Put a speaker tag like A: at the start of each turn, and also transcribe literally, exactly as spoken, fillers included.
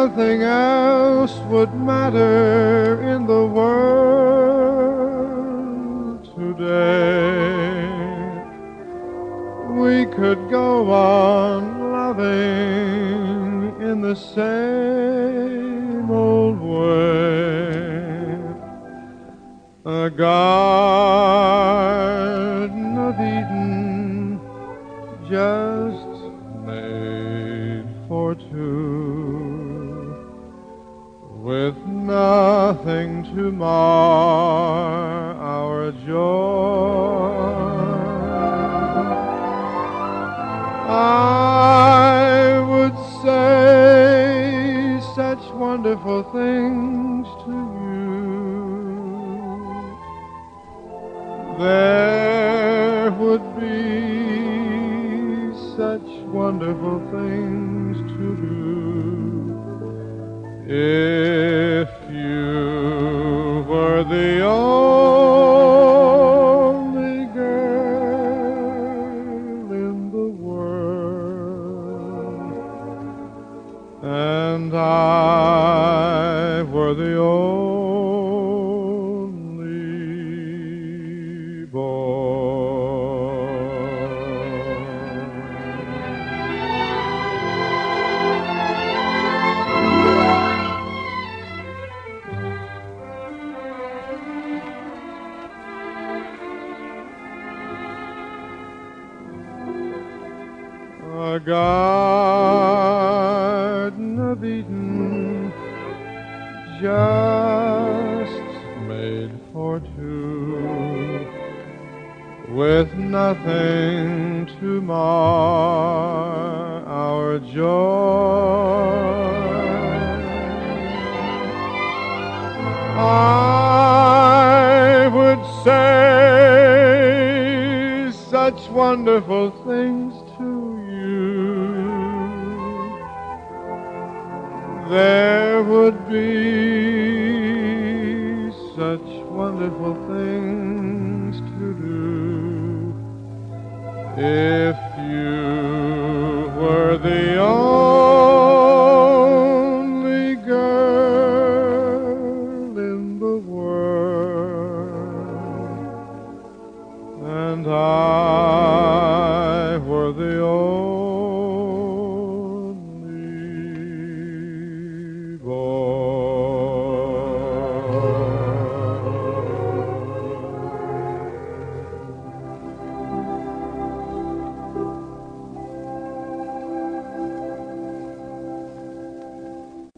A: nothing else would matter in the world today. We could go on loving in the same old way. A garden of Eden just made for two, with nothing to mar our joy. I would say such wonderful things to you. There would be such wonderful things to do if you were the only girl in the world, and I were the only boy. A garden of Eden just made for two, with nothing to mar our joy. I would say such wonderful things to you. There would be such wonderful things to do if you were the only girl in the world, and I